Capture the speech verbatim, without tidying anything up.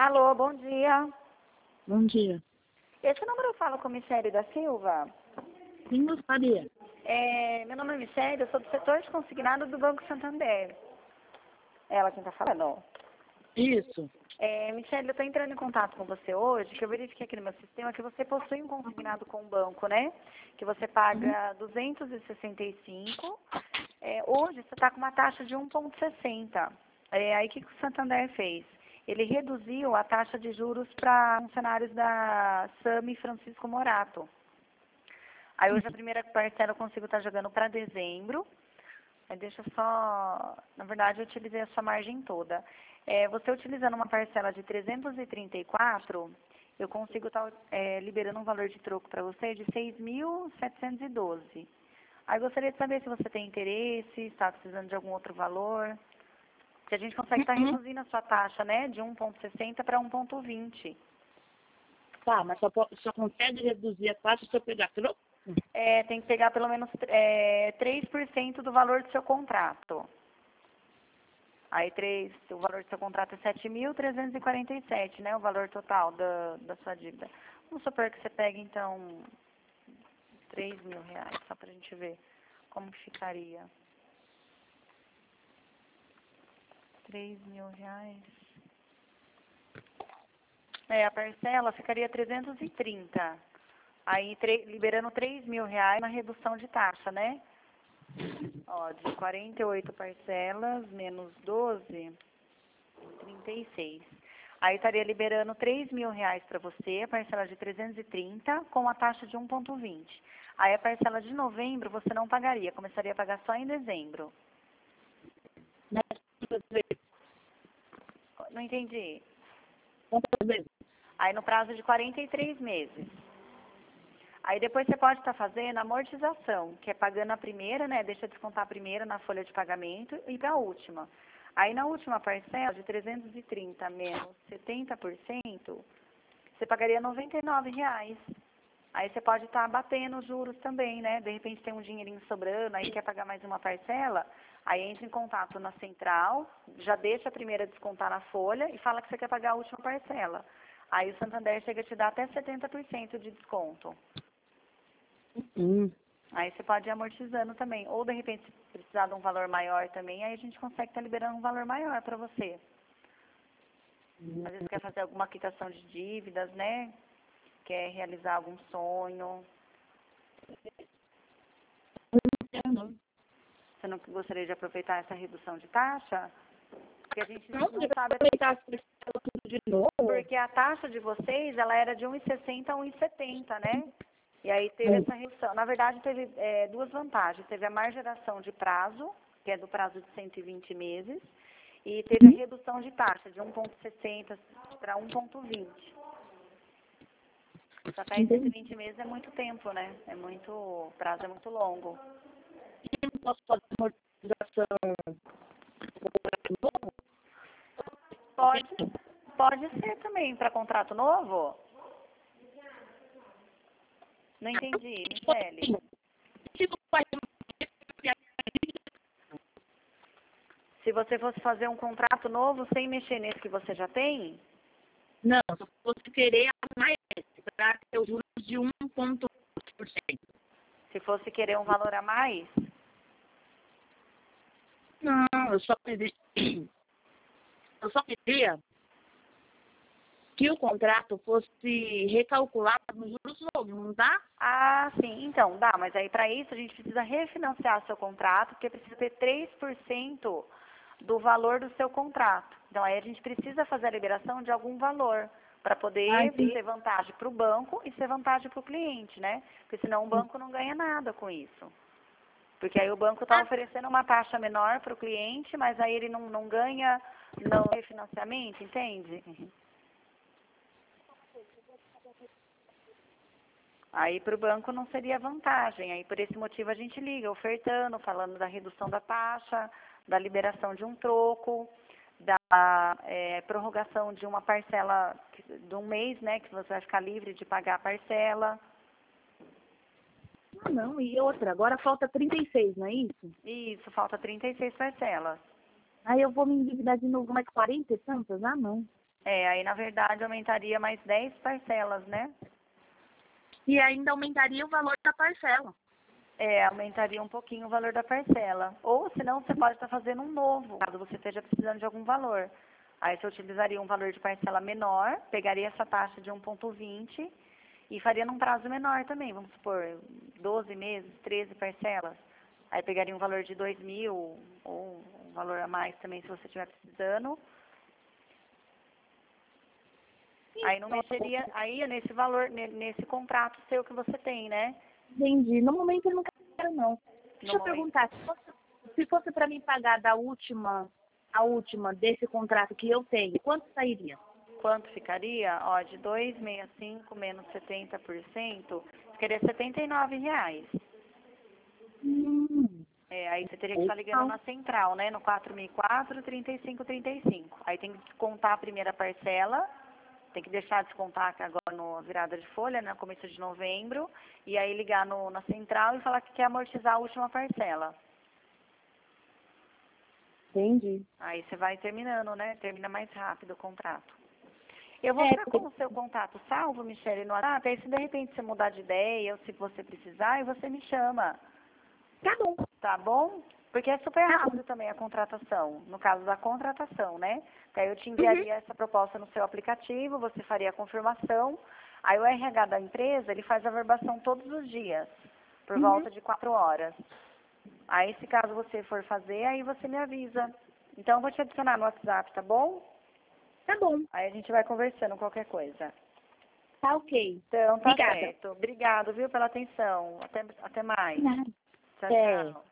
Alô, bom dia. Bom dia. Esse número eu falo com Michele da Silva. Quem gostaria? É, meu nome é Michele, eu sou do setor de consignado do Banco Santander. Ela quem está falando. Isso. É, Michele, eu estou entrando em contato com você hoje, que eu verifiquei aqui no meu sistema que você possui um consignado com o banco, né? Que você paga duzentos e sessenta e cinco. É, hoje você está com uma taxa de um vírgula sessenta. É, aí o que, que o Santander fez? Ele reduziu a taxa de juros para funcionários da SAMI Francisco Morato. Aí hoje a primeira parcela eu consigo estar jogando para dezembro. Aí deixa eu só... Na verdade, eu utilizei a sua margem toda. É, você utilizando uma parcela de trezentos e trinta e quatro, eu consigo estar é, liberando um valor de troco para você de seis mil setecentos e doze. Aí gostaria de saber se você tem interesse, se está precisando de algum outro valor. Que a gente consegue estar reduzindo a sua taxa, né? De um vírgula sessenta para um vírgula vinte. Tá, mas só, po- só consegue reduzir a taxa se eu pegar troco? É, tem que pegar pelo menos é, três por cento do valor do seu contrato. Aí três, o valor do seu contrato é sete mil trezentos e quarenta e sete, né? O valor total da, da sua dívida. Vamos supor que você pegue, então, três mil reais, só pra gente ver como que ficaria. três mil reais. É, a parcela ficaria trezentos e trinta. Aí, tre- liberando três mil reais na redução de taxa, né? Ó, de quarenta e oito parcelas, menos doze, trinta e seis. Aí, estaria liberando três mil reais para você, a parcela de trezentos e trinta, com a taxa de um vírgula vinte. Aí, a parcela de novembro, você não pagaria, começaria a pagar só em dezembro. Mas quantas vezes? Não entendi. Quantas vezes? Aí, no prazo de quarenta e três meses. Aí depois você pode estar fazendo a amortização, que é pagando a primeira, né? Deixa descontar a primeira na folha de pagamento e para a última. Aí na última parcela de trezentos e trinta menos setenta por cento, você pagaria noventa e nove reais. Aí você pode estar batendo os juros também, né? De repente tem um dinheirinho sobrando, aí quer pagar mais uma parcela, aí entra em contato na central, já deixa a primeira descontar na folha e fala que você quer pagar a última parcela. Aí o Santander chega a te dar até setenta por cento de desconto. Hum. Aí você pode ir amortizando também. Ou, de repente, se precisar de um valor maior também, aí a gente consegue estar liberando um valor maior para você. Às vezes quer fazer alguma quitação de dívidas, né? Quer realizar algum sonho. Não, não. Você não gostaria de aproveitar essa redução de taxa? Porque a gente Não, não você vai sabe... aproveitar as parcelas tudo de novo? Porque a taxa de vocês, ela era de um vírgula sessenta a um vírgula setenta, né? E aí teve essa redução. Na verdade, teve é, duas vantagens. Teve a margeração de prazo, que é do prazo de cento e vinte meses, e teve a redução de taxa de um vírgula sessenta para um vírgula vinte. Só que aí cento e vinte meses é muito tempo, né? É muito, o prazo é muito longo. Eu não posso fazer amortização de novo? Pode, pode ser também para contrato novo? Não entendi, Michele. Tipo, faz Se você fosse fazer um contrato novo sem mexer nesse que você já tem, Não, se você querer a mais, para ter os juros de um vírgula oito por cento. se fosse querer um valor a mais, Não, eu só queria, eu só queria que o contrato fosse recalculado nos juros novos, não dá? ah, sim, então, dá, mas aí para isso a gente precisa refinanciar seu contrato, porque precisa ter três por cento do valor do seu contrato. Então aí a gente precisa fazer a liberação de algum valor para poder Ah, entendi. ser vantagem para o banco e ser vantagem para o cliente, né? Porque senão o banco não ganha nada com isso. Porque aí o banco está oferecendo uma taxa menor para o cliente, mas aí ele não, não ganha no refinanciamento, entende? Aí para o banco não seria vantagem. Aí por esse motivo a gente liga, ofertando, falando da redução da taxa, da liberação de um troco, da é, prorrogação de uma parcela de um mês, né, que você vai ficar livre de pagar a parcela. Ah, não, e outra, agora falta trinta e seis, não é isso? Isso, falta trinta e seis parcelas. Aí eu vou me endividar de novo mais quarenta e tantas? Ah, não. É, aí na verdade aumentaria mais dez parcelas, né? E ainda aumentaria o valor da parcela. É, aumentaria um pouquinho o valor da parcela. Ou senão você pode estar fazendo um novo, caso você esteja precisando de algum valor. Aí você utilizaria um valor de parcela menor, pegaria essa taxa de um vírgula vinte e faria num prazo menor também, vamos supor, doze meses, treze parcelas. Aí pegaria um valor de dois mil ou um valor a mais também se você estiver precisando. Aí não mexeria, aí nesse valor, ne- nesse contrato seu que você tem, né? Entendi. No momento eu não quero, não. Deixa No eu momento. perguntar, se fosse, se fosse para mim pagar da última, a última desse contrato que eu tenho, quanto sairia? Quanto ficaria? Ó, de duzentos e sessenta e cinco menos setenta por cento, ficaria setenta e nove reais. Hum, É, aí você teria que estar ligando então, na central, né? No quatro mil e quatro, trinta e cinco trinta e cinco. Aí tem que descontar a primeira parcela, tem que deixar descontar que agora no virada de folha, né? No começo de novembro, e aí ligar no, na central e falar que quer amortizar a última parcela. entendi. Aí você vai terminando, né? Termina mais rápido o contrato. Eu vou É, ficar com porque- o seu contato salvo, Michele, no WhatsApp. Aí se de repente você mudar de ideia ou se você precisar, aí você me chama, tá bom. tá bom? Porque é super Tá bom. rápido também a contratação, no caso da contratação, né? Que aí eu te Uhum. enviaria essa proposta no seu aplicativo, você faria a confirmação. Aí o R H da empresa, ele faz a verbação todos os dias, por Uhum. volta de quatro horas. Aí se caso você for fazer, aí você me avisa. Então eu vou te adicionar no WhatsApp, tá bom? Tá bom. Aí a gente vai conversando qualquer coisa. Tá ok. Então, tá Obrigada. certo. Obrigado, viu, pela atenção. Até, até mais. Nada. Tchau, É. tchau.